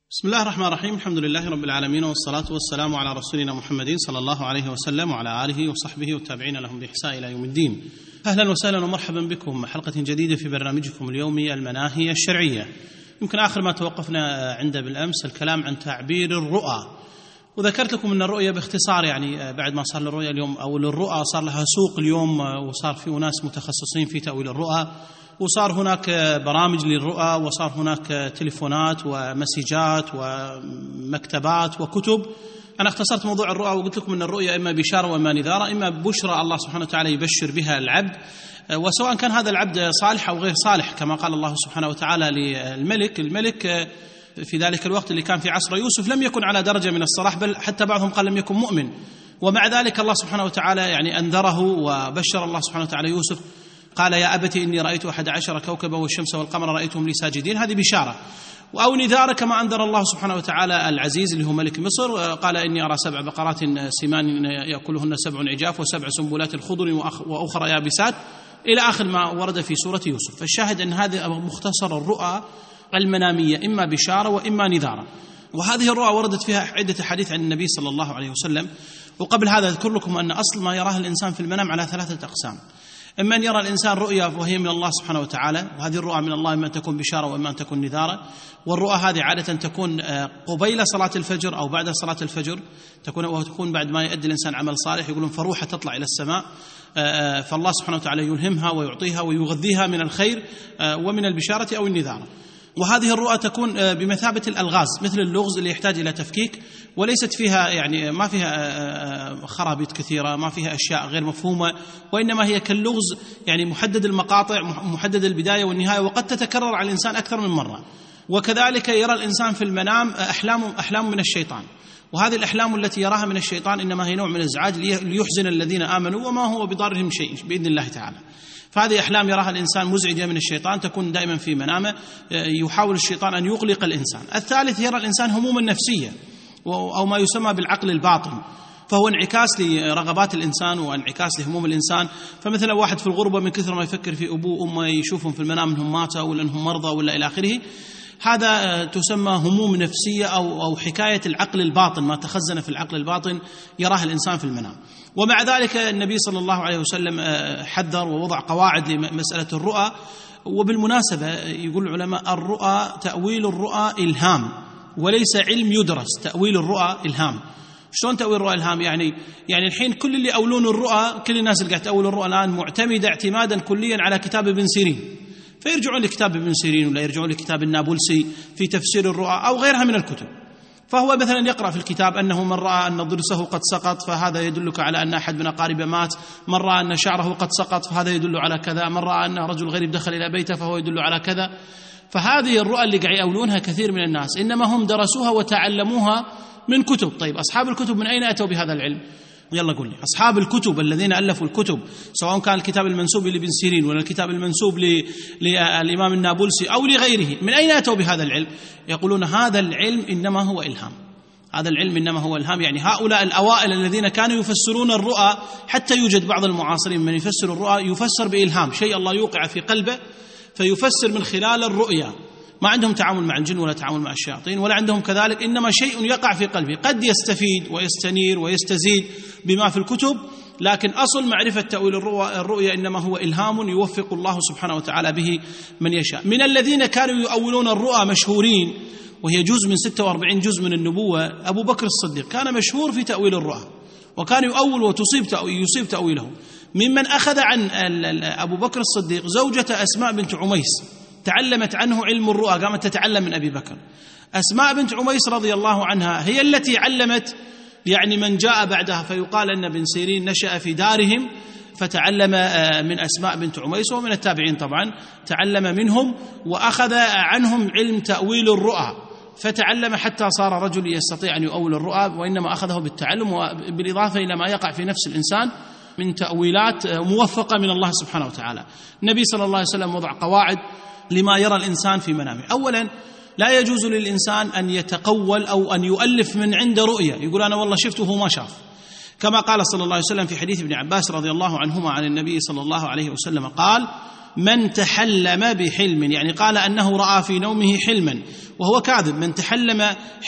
بسم الله الرحمن الرحيم. الحمد لله رب العالمين، والصلاة والسلام على رسولنا محمد صلى الله عليه وسلم وعلى آله وصحبه والتابعين لهم بإحسان إلى يوم الدين. أهلا وسهلا ومرحبا بكم حلقة جديدة في برنامجكم اليومي المناهي الشرعية. يمكن آخر ما توقفنا عنده بالأمس الكلام عن تعبير الرؤى، وذكرت لكم أن الرؤية باختصار يعني بعد ما صار للرؤية اليوم أو للرؤى صار لها سوق اليوم، وصار في ناس متخصصين في تأويل الرؤى، وصار هناك برامج للرؤى، وصار هناك تليفونات ومسجات ومكتبات وكتب. أنا اختصرت موضوع الرؤى وقلت لكم أن الرؤيا إما بشارة وإما نذارة، إما بشرى الله سبحانه وتعالى يبشر بها العبد، وسواء كان هذا العبد صالح أو غير صالح، كما قال الله سبحانه وتعالى للملك. الملك في ذلك الوقت اللي كان في عصر يوسف لم يكن على درجة من الصلاح، بل حتى بعضهم قال لم يكن مؤمن، ومع ذلك الله سبحانه وتعالى يعني أنذره وبشر الله سبحانه وتعالى يوسف. قال يا أبت إني رأيت 11 كوكبا والشمس والقمر رأيتهم لي ساجدين، هذه بشارة. أو نذارة كما أنذر الله سبحانه وتعالى العزيز اللي هو ملك مصر، قال إني أرى 7 بقرات سمان يأكلهن 7 عجاف و7 سنبلات خضر وأخرى يابسات، إلى آخر ما ورد في سورة يوسف. فالشاهد أن هذا مختصر الرؤى المنامية، إما بشارة وإما نذارة. وهذه الرؤى وردت فيها عدة حديث عن النبي صلى الله عليه وسلم. وقبل هذا أذكر لكم أن أصل ما يراه الإنسان في المنام على 3 أقسام. إما أن يرى الإنسان رؤيا وهي من الله سبحانه وتعالى، وهذه الرؤى من الله إما أن تكون بشارة وإما أن تكون نذارة. والرؤى هذه عادة تكون قبيل صلاة الفجر أو بعد صلاة الفجر، وتكون بعد ما يؤدي الإنسان عمل صالح، يقولون فروحة تطلع إلى السماء، فالله سبحانه وتعالى يلهمها ويعطيها ويغذيها من الخير ومن البشارة أو النذارة. وهذه الرؤى تكون بمثابة الألغاز، مثل اللغز اللي يحتاج إلى تفكيك، وليست فيها يعني ما فيها خرابيط كثيرة، ما فيها أشياء غير مفهومة، وإنما هي كاللغز يعني محدد المقاطع، محدد البداية والنهاية، وقد تتكرر على الإنسان أكثر من مرة. وكذلك يرى الإنسان في المنام أحلام من الشيطان، وهذه الأحلام التي يراها من الشيطان إنما هي نوع من الإزعاج ليحزن الذين آمنوا وما هو بضارهم شيء بإذن الله تعالى. فهذه أحلام يراها الإنسان مزعجة من الشيطان، تكون دائما في منامه، يحاول الشيطان أن يقلق الإنسان. الثالث يرى الإنسان هموما نفسية أو ما يسمى بالعقل الباطن، فهو انعكاس لرغبات الإنسان وانعكاس لهموم الإنسان. فمثلا واحد في الغربة من كثر ما يفكر في أبوه وأمه يشوفهم في المنام أنهم ماتوا ولا أنهم مرضى ولا إلى آخره، هذا تسمى هموم نفسية أو حكاية العقل الباطن، ما تخزن في العقل الباطن يراه الإنسان في المنام. ومع ذلك النبي صلى الله عليه وسلم حذر ووضع قواعد لمسألة الرؤى. وبالمناسبة يقول العلماء الرؤى تأويل الرؤى إلهام وليس علم يدرس. تأويل الرؤى إلهام. شلون تأويل الرؤى إلهام؟ يعني الحين كل اللي يأولون الرؤى، كل الناس اللي قاعد تأول الرؤى الآن معتمدة اعتمادا كليا على كتاب ابن سيرين، فيرجعون لكتاب ابن سيرين ولا يرجعون لكتاب النابلسي في تفسير الرؤى أو غيرها من الكتب. فهو مثلا يقرأ في الكتاب أنه من رأى أن ضرسه قد سقط فهذا يدلك على أن أحد من أقاربه مات، من رأى أن شعره قد سقط فهذا يدل على كذا، من رأى أن رجل غريب دخل إلى بيته فهو يدل على كذا. فهذه الرؤى اللي قاعد يأولونها كثير من الناس إنما هم درسوها وتعلموها من كتب. طيب أصحاب الكتب من أين أتوا بهذا العلم؟ يلا قل لي. أصحاب الكتب الذين ألفوا الكتب، سواء كان الكتاب المنسوب لابن سيرين ولا الكتاب المنسوب للإمام النابلسي أو لغيره، من أين أتوا بهذا العلم؟ يقولون هذا العلم إنما هو إلهام. هذا العلم إنما هو إلهام، يعني هؤلاء الأوائل الذين كانوا يفسرون الرؤى، حتى يوجد بعض المعاصرين من يفسر الرؤى يفسر بإلهام، شيء الله يوقع في قلبه فيفسر من خلال الرؤيا. ما عندهم تعامل مع الجن ولا تعامل مع الشياطين ولا عندهم كذلك، إنما شيء يقع في قلبه، قد يستفيد ويستنير ويستزيد بما في الكتب، لكن أصل معرفة تأويل الرؤيا إنما هو إلهام يوفق الله سبحانه وتعالى به من يشاء. من الذين كانوا يؤولون الرؤى مشهورين، وهي جزء من 46 جزء من النبوة، أبو بكر الصديق كان مشهور في تأويل الرؤى، وكان يؤول ويصيب تأويله. ممن أخذ عن أبو بكر الصديق زوجة أسماء بنت عميس، تعلمت عنه علم الرؤى، قامت تتعلم من أبي بكر. أسماء بنت عميس رضي الله عنها هي التي علمت يعني من جاء بعدها، فيقال أن ابن سيرين نشأ في دارهم فتعلم من أسماء بنت عميس، ومن التابعين طبعا تعلم منهم وأخذ عنهم علم تأويل الرؤى، فتعلم حتى صار رجل يستطيع أن يؤول الرؤى، وإنما أخذه بالتعلم وبالإضافة إلى ما يقع في نفس الإنسان من تأويلات موفقة من الله سبحانه وتعالى. النبي صلى الله عليه وسلم وضع قواعد لما يرى الإنسان في منامه. أولا لا يجوز للإنسان أن يتقول أو أن يؤلف من عند رؤية، يقول أنا والله شفته وهو ما شاف، كما قال صلى الله عليه وسلم في حديث ابن عباس رضي الله عنهما عن النبي صلى الله عليه وسلم قال من تحلم بحلم، يعني قال أنه رأى في نومه حلما وهو كاذب. من تحلم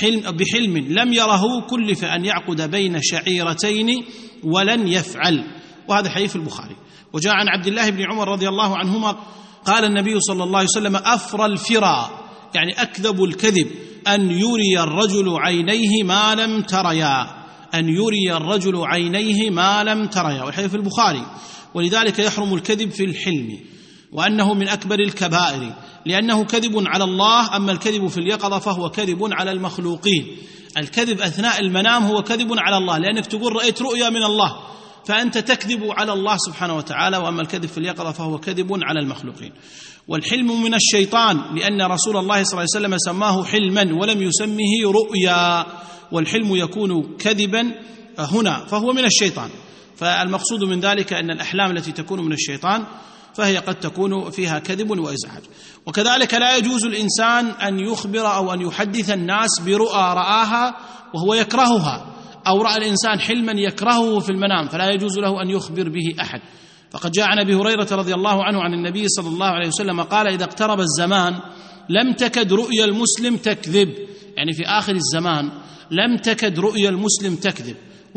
بحلم لم يره كلف أن يعقد بين شعيرتين ولن يفعل. وهذا حديث البخاري. وجاء عن عبد الله بن عمر رضي الله عنهما قال النبي صلى الله عليه وسلم: أفرى الفرى، يعني أكذب الكذب، أن يري الرجل عينيه ما لم تريا، أن يري الرجل عينيه ما لم تريا، والحديث في البخاري. ولذلك يحرم الكذب في الحلم، وأنه من أكبر الكبائر، لأنه كذب على الله. أما الكذب في اليقظة فهو كذب على المخلوقين. الكذب أثناء المنام هو كذب على الله، لأنك تقول رأيت رؤيا من الله، فأنت تكذب على الله سبحانه وتعالى. وأما الكذب في اليقظة فهو كذب على المخلوقين. والحلم من الشيطان، لأن رسول الله صلى الله عليه وسلم سماه حلما ولم يسمه رؤيا، والحلم يكون كذبا هنا فهو من الشيطان. فالمقصود من ذلك أن الأحلام التي تكون من الشيطان فهي قد تكون فيها كذب وإزعاج. وكذلك لا يجوز الإنسان أن يخبر أو أن يحدث الناس برؤى رآها وهو يكرهها، أو رأى الإنسان حلما يكرهه في المنام فلا يجوز له أن يخبر به أحد. فقد جاء عن أبي هريرة رضي الله عنه عن النبي صلى الله عليه وسلم قال: إذا اقترب الزمان لم تكد رؤيا المسلم تكذب، يعني في آخر الزمان لم تكد رؤيا المسلم تكذب.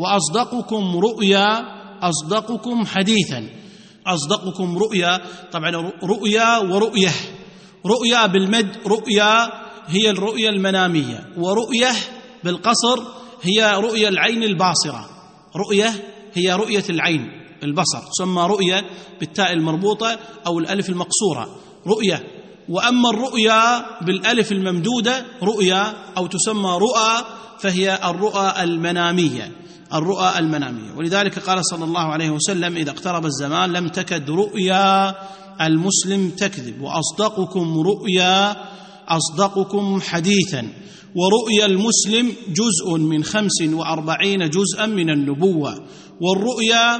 وأصدقكم رؤيا أصدقكم حديثا. أصدقكم رؤيا، طبعا رؤيا ورؤية، رؤيا بالمد رؤيا هي الرؤيا المنامية، ورؤية بالقصر هي رؤيا العين الباصرة. رؤية هي رؤية العين البصر، تسمى رؤية بالتاء المربوطة أو الألف المقصورة رؤية. وأما الرؤيا بالألف الممدودة رؤيا أو تسمى رؤى فهي الرؤى المنامية، الرؤى المنامية. ولذلك قال صلى الله عليه وسلم: إذا اقترب الزمان لم تكد رؤيا المسلم تكذب، وأصدقكم رؤيا أصدقكم حديثا. ورؤيا المسلم جزء من 45 جزءا من النبوة. والرؤيا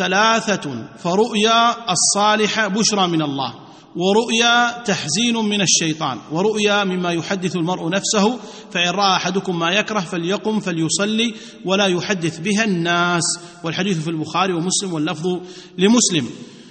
3: فرؤيا الصالحة بشرى من الله، ورؤيا تحزين من الشيطان، ورؤيا مما يحدث المرء نفسه، فإن رأى أحدكم ما يكره فليقم فليصلي ولا يحدث بها الناس. والحديث في البخاري ومسلم واللفظ لمسلم.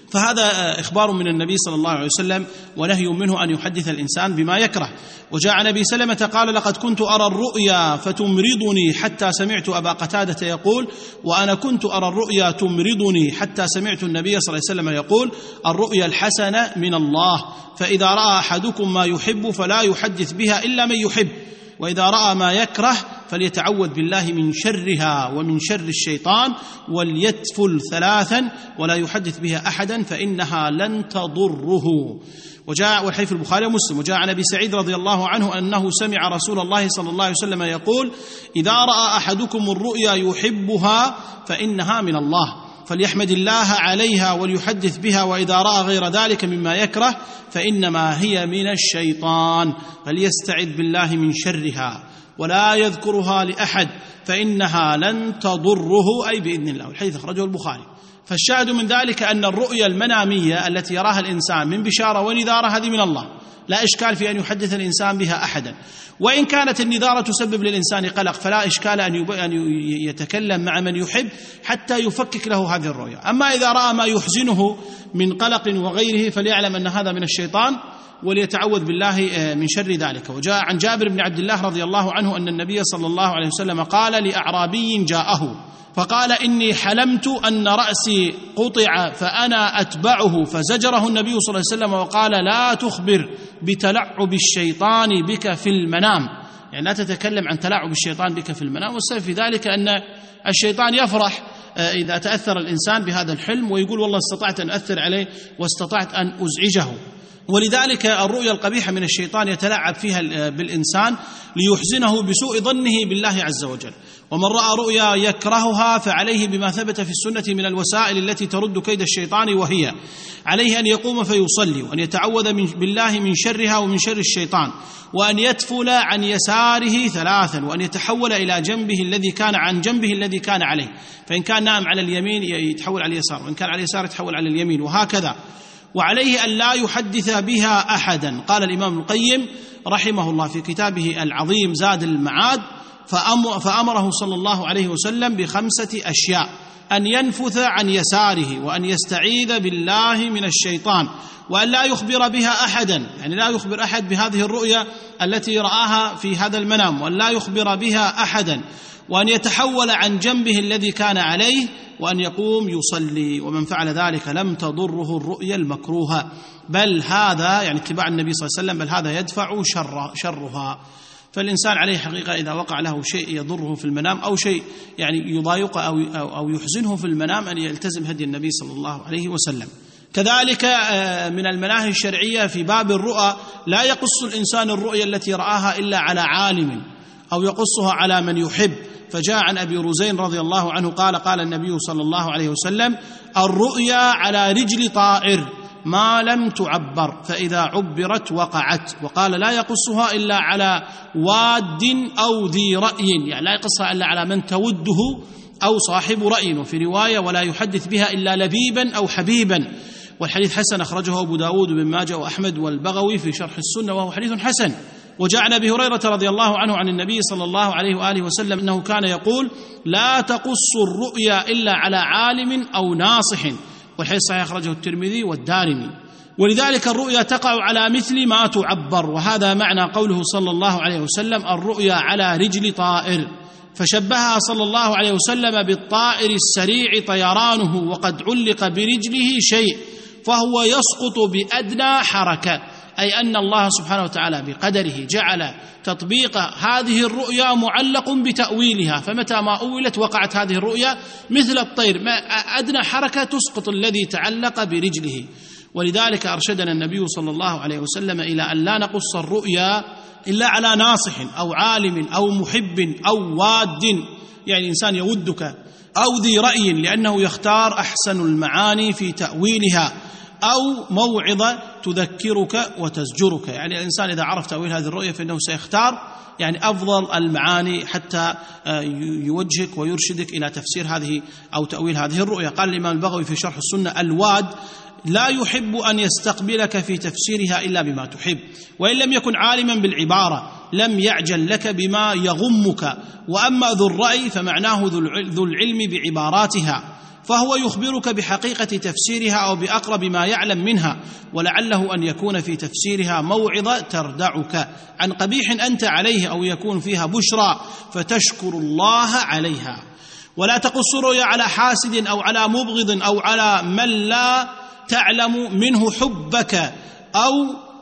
فهذا إخبار من النبي صلى الله عليه وسلم ونهي منه أن يحدث الإنسان بما يكره. وجاء عن أبي سلمة قال: لقد كنت أرى الرؤيا فتمرضني حتى سمعت أبا قتادة يقول: وأنا كنت أرى الرؤيا تمرضني حتى سمعت النبي صلى الله عليه وسلم يقول: الرؤيا الحسنة من الله، فإذا رأى أحدكم ما يحب فلا يحدث بها إلا من يحب، وإذا رأى ما يكره فليتعوذ بالله من شرها ومن شر الشيطان، وليتفل 3 ولا يحدث بها أحدا فإنها لن تضره. وجاء والحديث في البخاري ومسلم. وجاء عن أبي سعيد رضي الله عنه أنه سمع رسول الله صلى الله عليه وسلم يقول: إذا رأى أحدكم الرؤيا يحبها فإنها من الله، فليحمد الله عليها وليحدث بها، وإذا رأى غير ذلك مما يكره فإنما هي من الشيطان، فليستعذ بالله من شرها ولا يذكرها لأحد فإنها لن تضره، أي بإذن الله. الحديث أخرجه البخاري. فالشاهد من ذلك أن الرؤيا المنامية التي يراها الإنسان من بشارة ونذارة هذه من الله، لا إشكال في أن يحدث الإنسان بها أحدا. وإن كانت النذارة تسبب للإنسان قلق فلا إشكال أن يتكلم مع من يحب حتى يفكك له هذه الرؤيا. أما إذا رأى ما يحزنه من قلق وغيره فليعلم أن هذا من الشيطان وليتعوذ بالله من شر ذلك. وجاء عن جابر بن عبد الله رضي الله عنه أن النبي صلى الله عليه وسلم قال لأعرابي جاءه فقال: إني حلمت أن رأسي قطع فأنا أتبعه، فزجره النبي صلى الله عليه وسلم وقال: لا تخبر بتلعب الشيطان بك في المنام، يعني لا تتكلم عن تلاعب الشيطان بك في المنام. والسبب في ذلك أن الشيطان يفرح إذا تأثر الإنسان بهذا الحلم ويقول: والله استطعت أن أثر عليه واستطعت أن أزعجه. ولذلك الرؤيا القبيحة من الشيطان يتلاعب فيها بالإنسان ليحزنه بسوء ظنه بالله عز وجل. ومن رأى رؤيا يكرهها فعليه بما ثبت في السنة من الوسائل التي ترد كيد الشيطان، وهي عليه أن يقوم فيصلي، وأن يتعوذ بالله من شرها ومن شر الشيطان، وأن يتفل عن يساره 3، وأن يتحول إلى جنبه الذي كان عن جنبه الذي كان عليه، فإن كان نائم على اليمين يتحول على اليسار، وإن كان على اليسار يتحول على اليمين، وهكذا. وعليه أن لا يحدث بها أحدا. قال الإمام القيم رحمه الله في كتابه العظيم زاد المعاد: فأمره صلى الله عليه وسلم ب5 أشياء، أن ينفث عن يساره وأن يستعيذ بالله من الشيطان، وأن لا يخبر بها أحدا، يعني لا يخبر أحد بهذه الرؤيا التي رآها في هذا المنام، وأن لا يخبر بها أحدا، وأن يتحول عن جنبه الذي كان عليه، وأن يقوم يصلي. ومن فعل ذلك لم تضره الرؤيا المكروهة، بل هذا يعني اتباع النبي صلى الله عليه وسلم، بل هذا يدفع شرها. فالإنسان عليه حقيقة إذا وقع له شيء يضره في المنام أو شيء يعني يضايقه أو يحزنه في المنام أن يلتزم هدي النبي صلى الله عليه وسلم. كذلك من المناهي الشرعية في باب الرؤى، لا يقص الإنسان الرؤيا التي رآها إلا على عالم أو يقصها على من يحب. فجاء عن أبي رزين رضي الله عنه قال النبي صلى الله عليه وسلم: الرؤيا على رجل طائر ما لم تعبر، فإذا عبرت وقعت. وقال: لا يقصها إلا على واد أو ذي رأي، يعني لا يقصها إلا على من توده أو صاحب رأي. وفي رواية: ولا يحدث بها إلا لبيبا أو حبيبا. والحديث حسن، أخرجه أبو داود بن ماجه وأحمد والبغوي في شرح السنة، وهو حديث حسن. وجاء عن أبي هريرة رضي الله عنه عن النبي صلى الله عليه وآله وسلم أنه كان يقول: لا تقص الرؤيا إلا على عالم أو ناصح. والحديث صحيح، أخرجه الترمذي والدارمي. ولذلك الرؤيا تقع على مثل ما تعبر، وهذا معنى قوله صلى الله عليه وسلم: الرؤيا على رجل طائر. فشبهها صلى الله عليه وسلم بالطائر السريع طيرانه وقد علق برجله شيء فهو يسقط بأدنى حركة، أي أن الله سبحانه وتعالى بقدره جعل تطبيق هذه الرؤيا معلق بتأويلها، فمتى ما أولت وقعت هذه الرؤيا مثل الطير، ما أدنى حركة تسقط الذي تعلق برجله. ولذلك أرشدنا النبي صلى الله عليه وسلم إلى أن لا نقص الرؤيا إلا على ناصح أو عالم أو محب أو واد، يعني إنسان يودك، أو ذي رأي لأنه يختار أحسن المعاني في تأويلها، أو موعظة تذكرك وتزجرك، يعني الإنسان إذا عرف تأويل هذه الرؤية فإنه سيختار يعني أفضل المعاني حتى يوجهك ويرشدك إلى تفسير هذه أو تأويل هذه الرؤية. قال الإمام البغوي في شرح السنة: الواد لا يحب أن يستقبلك في تفسيرها إلا بما تحب، وإن لم يكن عالما بالعبارة لم يعجل لك بما يغمك. وأما ذو الرأي فمعناه ذو العلم بعباراتها، فهو يخبرك بحقيقة تفسيرها أو بأقرب ما يعلم منها، ولعله أن يكون في تفسيرها موعظة تردعك عن قبيح أنت عليه، أو يكون فيها بشرى فتشكر الله عليها. ولا تقص الرؤيا على حاسد أو على مبغض أو على من لا تعلم منه حبك أو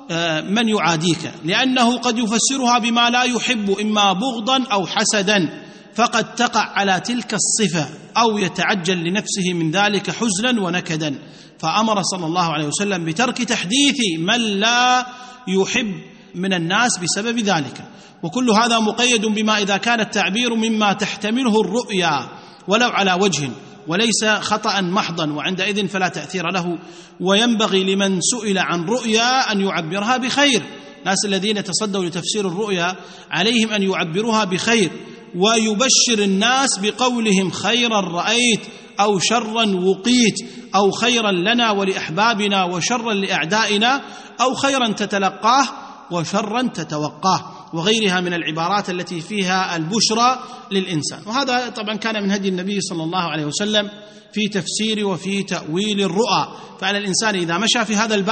من يعاديك، لأنه قد يفسرها بما لا يحب إما بغضا أو حسدا، فقد تقع على تلك الصفة، أو يتعجل لنفسه من ذلك حزنا ونكدا. فأمر صلى الله عليه وسلم بترك تحديث من لا يحب من الناس بسبب ذلك. وكل هذا مقيد بما إذا كان التعبير مما تحتمله الرؤيا ولو على وجه، وليس خطأ محضا، وعندئذ فلا تأثير له. وينبغي لمن سئل عن رؤيا أن يعبرها بخير. الناس الذين تصدوا لتفسير الرؤيا عليهم أن يعبروها بخير، ويبشر الناس بقولهم: خيرا رأيت، أو شرا وقيت، أو خيرا لنا ولأحبابنا وشرا لأعدائنا، أو خيرا تتلقاه وشرا تتوقاه، وغيرها من العبارات التي فيها البشرى للإنسان. وهذا طبعا كان من هدي النبي صلى الله عليه وسلم في تفسير وفي تأويل الرؤى. فعلى الإنسان إذا مشى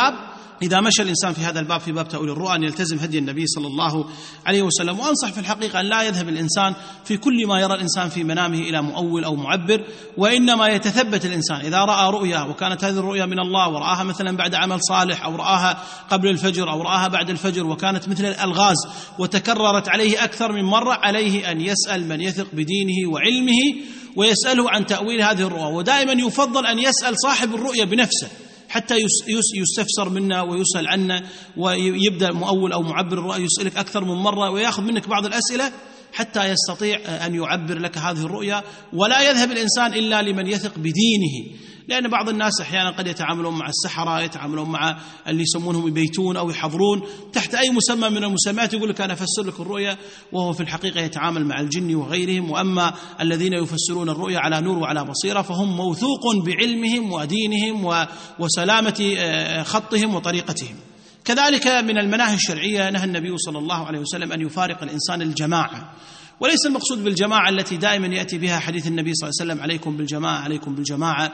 الإنسان في هذا الباب في باب تأويل الرؤى أن يلتزم هدي النبي صلى الله عليه وسلم. وأنصح في الحقيقة أن لا يذهب الإنسان في كل ما يرى الإنسان في منامه إلى مؤول أو معبر، وإنما يتثبت الإنسان إذا رأى رؤيا وكانت هذه الرؤيا من الله، ورآها مثلا بعد عمل صالح، أو رآها قبل الفجر، أو رآها بعد الفجر، وكانت مثل الألغاز وتكررت عليه أكثر من مرة، عليه أن يسأل من يثق بدينه وعلمه ويسأله عن تأويل هذه الرؤى. ودائما يفضل أن يسأل صاحب الرؤيا بنفسه حتى يستفسر منا ويسأل عنا، ويبدأ مؤول أو معبر الرؤيا يسألك أكثر من مرة ويأخذ منك بعض الأسئلة حتى يستطيع أن يعبر لك هذه الرؤيا. ولا يذهب الإنسان إلا لمن يثق بدينه، لأن بعض الناس أحيانا قد يتعاملون مع السحرة، يتعاملون مع اللي يسمونهم يبيتون أو يحضرون تحت أي مسمى من المسميات، يقول لك أنا أفسر لك الرؤيا، وهو في الحقيقة يتعامل مع الجن وغيرهم. وأما الذين يفسرون الرؤيا على نور وعلى بصيرة فهم موثوق بعلمهم ودينهم وسلامة خطهم وطريقتهم. كذلك من المناهي الشرعية نهى النبي صلى الله عليه وسلم أن يفارق الإنسان الجماعة، وليس المقصود بالجماعة التي دائما يأتي بها حديث النبي صلى الله عليه وسلم عليكم بالجماعة عليكم بالجماعة،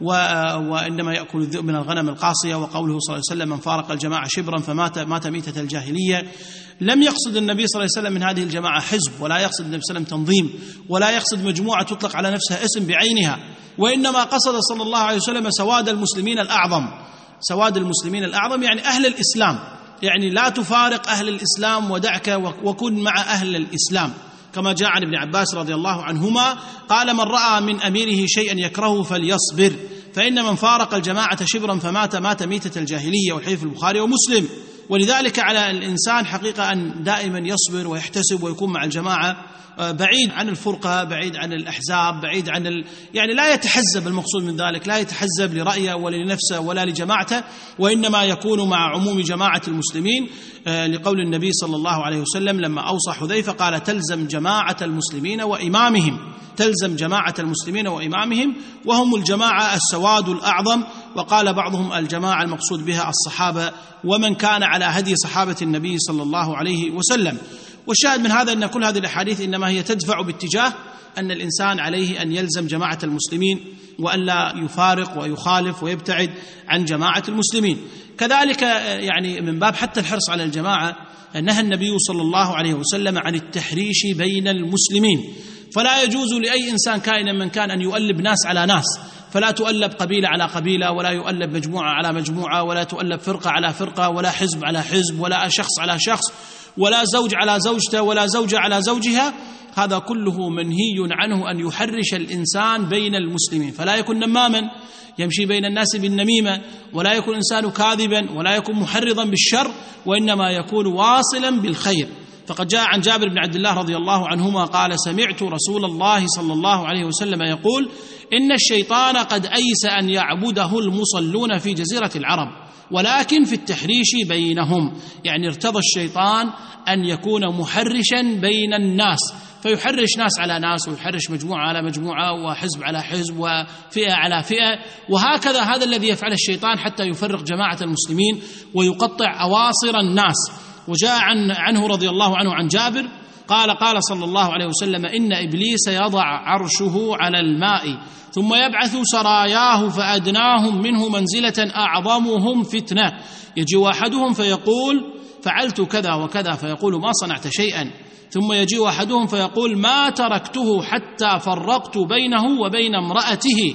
وإنما يأكل الذئب من الغنم القاصية، وقوله صلى الله عليه وسلم من فارق الجماعة شبرا فمات ميتة الجاهلية. لم يقصد النبي صلى الله عليه وسلم من هذه الجماعة حزب، ولا يقصد النبي صلى الله عليه وسلم تنظيم، ولا يقصد مجموعة تطلق على نفسها اسم بعينها، وإنما قصد صلى الله عليه وسلم سواد المسلمين الأعظم. سواد المسلمين الأعظم يعني أهل الإسلام، يعني لا تفارق أهل الإسلام ودعك وكن مع أهل الإسلام، كما جاء عن ابن عباس رضي الله عنهما قال من رأى من أميره شيئا يكرهه فليصبر، فإن من فارق الجماعة شبرا مات ميتة الجاهلية، والحديث في البخاري ومسلم. ولذلك على الإنسان حقيقة أن دائما يصبر ويحتسب ويكون مع الجماعة، بعيد عن الفرقة، بعيد عن الأحزاب، بعيد عن يعني لا يتحزب، المقصود من ذلك لا يتحزب لرأيه ولا لنفسه ولا لجماعته، وإنما يكون مع عموم جماعة المسلمين، لقول النبي صلى الله عليه وسلم لما أوصى حذيفة قال تلزم جماعة المسلمين وإمامهم، تلزم جماعة المسلمين وإمامهم، وهم الجماعة السواد الأعظم. وقال بعضهم الجماعة المقصود بها الصحابة ومن كان على هدي صحابة النبي صلى الله عليه وسلم. والشاهد من هذا أن كل هذه الأحاديث إنما هي تدفع باتجاه أن الإنسان عليه أن يلزم جماعة المسلمين، وأن لا يفارق ويخالف ويبتعد عن جماعة المسلمين. كذلك يعني من باب حتى الحرص على الجماعة، نهى النبي صلى الله عليه وسلم عن التحريش بين المسلمين، فلا يجوز لأي إنسان كائنا من كان أن يؤلب ناس على ناس، فلا تؤلب قبيلة على قبيلة، ولا يؤلب مجموعة على مجموعة، ولا تؤلب فرقة على فرقة، ولا حزب على حزب، ولا شخص على شخص، ولا زوج على زوجته، ولا زوجة على زوجها. هذا كله منهي عنه، أن يحرش الإنسان بين المسلمين، فلا يكون نماما يمشي بين الناس بالنميمة، ولا يكون إنسان كاذبا، ولا يكون محرضا بالشر، وإنما يكون واصلا بالخير. فقد جاء عن جابر بن عبد الله رضي الله عنهما قال سمعت رسول الله صلى الله عليه وسلم يقول إن الشيطان قد أيس أن يعبده المصلون في جزيرة العرب، ولكن في التحريش بينهم، يعني ارتضى الشيطان أن يكون محرشا بين الناس، فيحرش ناس على ناس، ويحرش مجموعة على مجموعة، وحزب على حزب، وفئة على فئة، وهكذا هذا الذي يفعل الشيطان حتى يفرق جماعة المسلمين ويقطع أواصر الناس. وجاء عنه رضي الله عنه عن جابر قال صلى الله عليه وسلم إن إبليس يضع عرشه على الماء ثم يبعث سراياه فأدناهم منه منزلة أعظمهم فتنة، يجي أحدهم فيقول فعلت كذا وكذا، فيقول ما صنعت شيئا، ثم يجي أحدهم فيقول ما تركته حتى فرقت بينه وبين امرأته،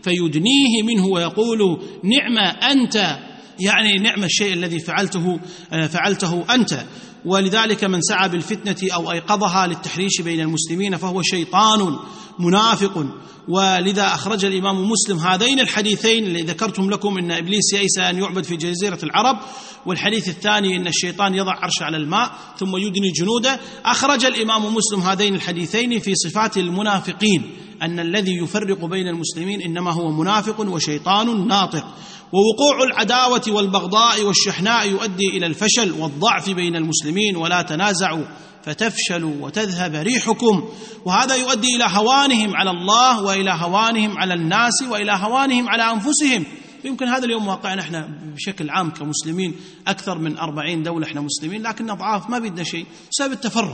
فيدنيه منه ويقول نعم أنت، يعني نعم الشيء الذي فعلته أنت. ولذلك من سعى بالفتنة أو أيقظها للتحريش بين المسلمين فهو شيطان منافق. ولذا أخرج الإمام مسلم هذين الحديثين اللي ذكرتم لكم، إن إبليس يئس أن يعبد في جزيرة العرب، والحديث الثاني إن الشيطان يضع عرش على الماء ثم يدني جنوده. أخرج الإمام مسلم هذين الحديثين في صفات المنافقين، أن الذي يفرق بين المسلمين إنما هو منافق وشيطان ناطق. ووقوع العداوة والبغضاء والشحناء يؤدي إلى الفشل والضعف بين المسلمين، ولا تنازعوا فتفشلوا وتذهب ريحكم، وهذا يؤدي إلى هوانهم على الله، وإلى هوانهم على الناس، وإلى هوانهم على أنفسهم. يمكن هذا اليوم واقعنا احنا بشكل عام كمسلمين أكثر من 40 دولة احنا مسلمين، لكن أضعاف ما بدنا شيء، سبب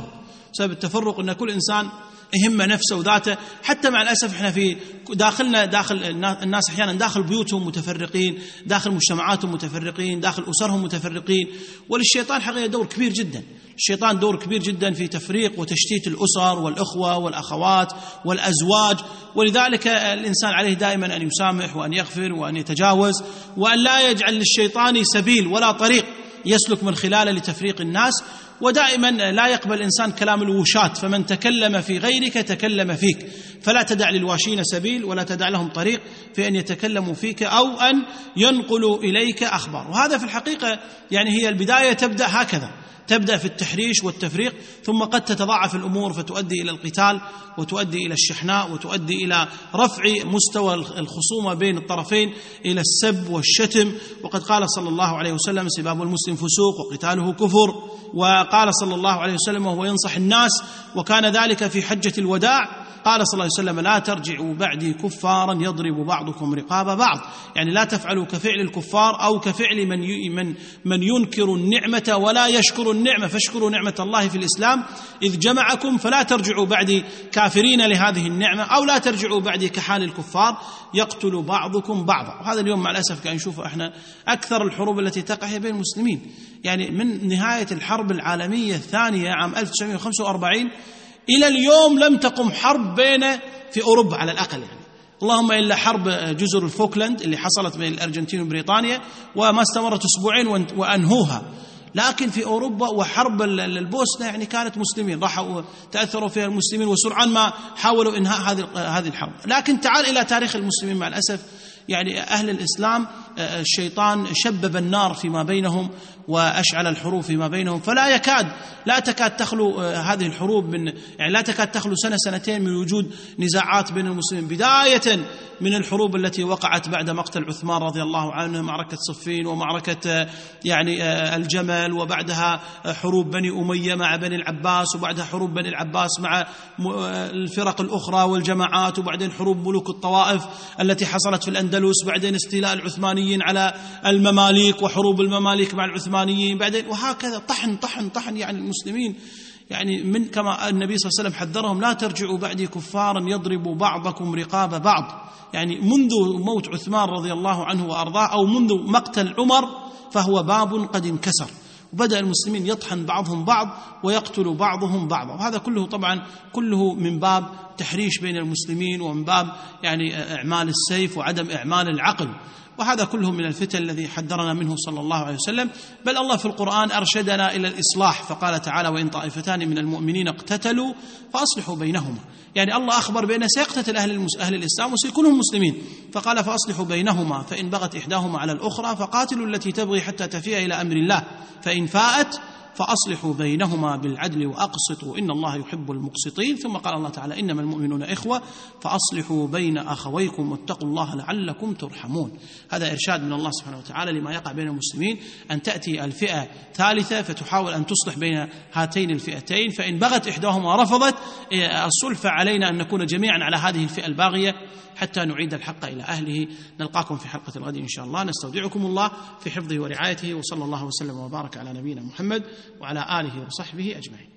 التفرق أن كل إنسان يهم نفسه وذاته. حتى مع الأسف احنا في داخل الناس أحيانا داخل بيوتهم متفرقين، داخل مجتمعاتهم متفرقين، داخل أسرهم متفرقين. وللشيطان حقيقة دور كبير جدا، الشيطان دور كبير جدا في تفريق وتشتيت الأسر والأخوة والأخوات والأزواج. ولذلك الإنسان عليه دائما أن يسامح وأن يغفر وأن يتجاوز، وأن لا يجعل للشيطان سبيل ولا طريق يسلك من خلاله لتفريق الناس. ودائما لا يقبل الإنسان كلام الوشاة، فمن تكلم في غيرك تكلم فيك، فلا تدع للواشين سبيل ولا تدع لهم طريق في أن يتكلموا فيك أو أن ينقلوا إليك أخبار. وهذا في الحقيقة يعني هي البداية تبدأ هكذا، تبدأ في التحريش والتفريق، ثم قد تتضاعف الأمور فتؤدي إلى القتال، وتؤدي إلى الشحناء، وتؤدي إلى رفع مستوى الخصومة بين الطرفين إلى السب والشتم. وقد قال صلى الله عليه وسلم سباب المسلم فسوق وقتاله كفر. وقال صلى الله عليه وسلم وهو ينصح الناس، وكان ذلك في حجة الوداع، قال صلى الله عليه وسلم لا ترجعوا بعدي كفارا يضرب بعضكم رقاب بعض، يعني لا تفعلوا كفعل الكفار أو كفعل من ينكر النعمة ولا يشكر النعمة فاشكروا نعمة الله في الإسلام إذ جمعكم فلا ترجعوا بعدي كافرين لهذه النعمة، أو لا ترجعوا بعدي كحال الكفار يقتل بعضكم بعضا. وهذا اليوم مع الأسف قاعد نشوف احنا أكثر الحروب التي تقع هي بين المسلمين. يعني من نهاية الحرب العالمية الثانية عام 1945 إلى اليوم لم تقم حرب في أوروبا على الأقل، يعني اللهم إلا حرب جزر الفوكلاند اللي حصلت بين الأرجنتين وبريطانيا وما استمرت أسبوعين وأنهوها. لكن في أوروبا وحرب البوسنة يعني كانت مسلمين، راحوا تأثروا فيها المسلمين وسرعان ما حاولوا إنهاء هذه الحرب. لكن تعال إلى تاريخ المسلمين مع الأسف، يعني أهل الإسلام الشيطان شبب النار فيما بينهم وأشعل الحروب فيما بينهم، لا تكاد تخلو هذه الحروب يعني لا تكاد تخلو سنة سنتين من وجود نزاعات بين المسلمين، بداية من الحروب التي وقعت بعد مقتل عثمان رضي الله عنه، معركة صفين ومعركة يعني الجمل، وبعدها حروب بني أمية مع بني العباس، وبعدها حروب بني العباس مع الفرق الأخرى والجماعات، وبعدين حروب ملوك الطوائف التي حصلت في الأندلس، بعدين استيلاء العثمانيين على المماليك وحروب المماليك مع العثمانيين، بعدين وهكذا طحن يعني المسلمين، يعني من كما النبي صلى الله عليه وسلم حذرهم لا ترجعوا بعدي كفارا يضرب بعضكم رقاب بعض. يعني منذ موت عثمان رضي الله عنه وأرضاه أو منذ مقتل عمر فهو باب قد انكسر، وبدأ المسلمين يطحن بعضهم بعض ويقتل بعضهم بعضا. وهذا كله طبعا كله من باب تحريش بين المسلمين، ومن باب يعني إعمال السيف وعدم إعمال العقل، وهذا كله من الفتن الذي حذرنا منه صلى الله عليه وسلم. بل الله في القرآن أرشدنا إلى الإصلاح، فقال تعالى وإن طائفتان من المؤمنين اقتتلوا فأصلحوا بينهما. يعني الله أخبر بأن سيقتتل أهل الإسلام وسيكونهم مسلمين، فقال فأصلحوا بينهما فإن بغت إحداهما على الأخرى فقاتلوا التي تبغي حتى تفيء إلى أمر الله فإن فاءت فأصلحوا بينهما بالعدل وأقسطوا إن الله يحب المقسطين. ثم قال الله تعالى إنما المؤمنون إخوة فأصلحوا بين أخويكم واتقوا الله لعلكم ترحمون. هذا إرشاد من الله سبحانه وتعالى لما يقع بين المسلمين، أن تأتي الفئة ثالثة فتحاول أن تصلح بين هاتين الفئتين، فإن بغت إحداهما رفضت الصلح فعلينا أن نكون جميعا على هذه الفئة الباغية حتى نعيد الحق إلى أهله. نلقاكم في حلقة الغد إن شاء الله، نستودعكم الله في حفظه ورعايته، وصلى الله وسلم وبارك على نبينا محمد وعلى آله وصحبه أجمعين.